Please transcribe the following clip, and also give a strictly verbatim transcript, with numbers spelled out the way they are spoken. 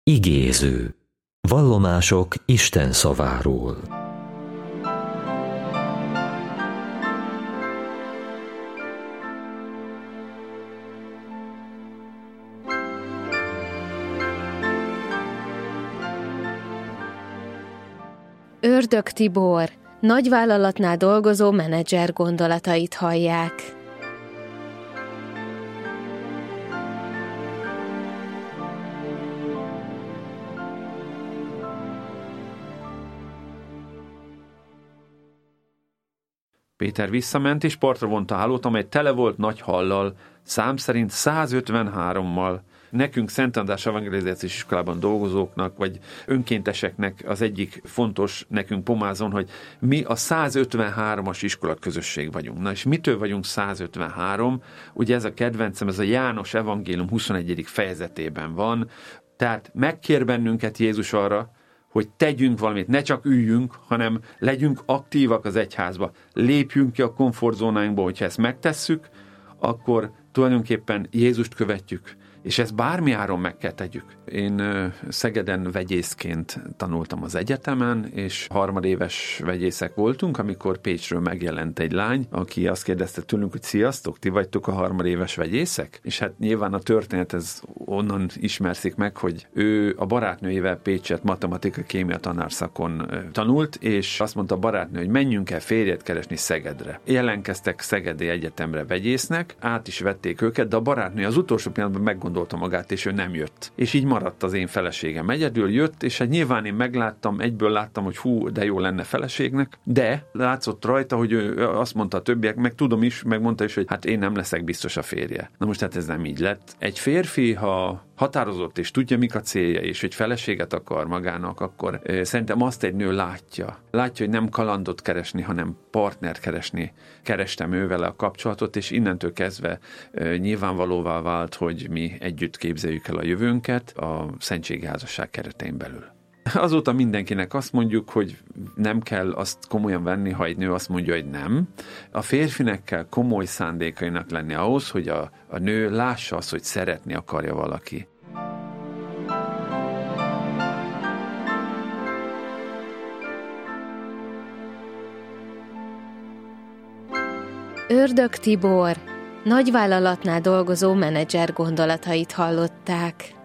Igéző. Vallomások Isten szaváról. Ördög Tibor, nagyvállalatnál dolgozó menedzser gondolatait hallják. Péter visszament és partra vonta a hálót, amely tele volt nagy hallal, szám szerint százötvenhárommal. Nekünk Szent András evangelizációs iskolában dolgozóknak, vagy önkénteseknek az egyik fontos nekünk Pomázon, hogy mi a százötvenhármas iskola közösség vagyunk. Na és mitől vagyunk százötvenhárom? Ugye ez a kedvencem, ez a János evangélium huszonegyedik fejezetében van, tehát megkér bennünket Jézus arra, hogy tegyünk valamit, ne csak üljünk, hanem legyünk aktívak az egyházba. Lépjünk ki a komfortzónánkból, hogyha ezt megtesszük, akkor tulajdonképpen Jézust követjük. És ezt bármi áron meg kell tegyük. Én Szegeden vegyészként tanultam az egyetemen, és harmadéves vegyészek voltunk, amikor Pécsről megjelent egy lány, aki azt kérdezte tőlünk, hogy sziasztok, ti vagytok a harmadéves vegyészek? És hát nyilván a történet ez onnan ismerszik meg, hogy ő a barátnőjével Pécset matematika-kémia tanárszakon tanult, és azt mondta a barátnő, hogy menjünk el férjet keresni Szegedre. Jelentkeztek Szegedi Egyetemre vegyésznek, át is vették őket, de a barátnő az utolsó pillanatban meggondolta magát, és ő nem jött. És így maradt az én feleségem. Egyedül jött, és hát nyilván én megláttam, egyből láttam, hogy hú, de jó lenne feleségnek, de látszott rajta, hogy ő azt mondta a többiek, meg tudom is, megmondta is, hogy hát én nem leszek biztos a férje. Na most hát ez nem így lett. Egy férfi, ha határozott, és tudja, mik a célja, és hogy feleséget akar magának, akkor ö, szerintem azt egy nő látja. Látja, hogy nem kalandot keresni, hanem partnert keresni. Kerestem ővele a kapcsolatot, és innentől kezdve ö, nyilvánvalóvá vált, hogy mi együtt képzeljük el a jövőnket a szentségi házasság keretein belül. Azóta mindenkinek azt mondjuk, hogy nem kell azt komolyan venni, ha egy nő azt mondja, hogy nem. A férfinek kell komoly szándékainak lenni ahhoz, hogy a, a nő lássa azt, hogy szeretni akarja valaki. Ördög Tibor, nagyvállalatnál dolgozó menedzser gondolatait hallották.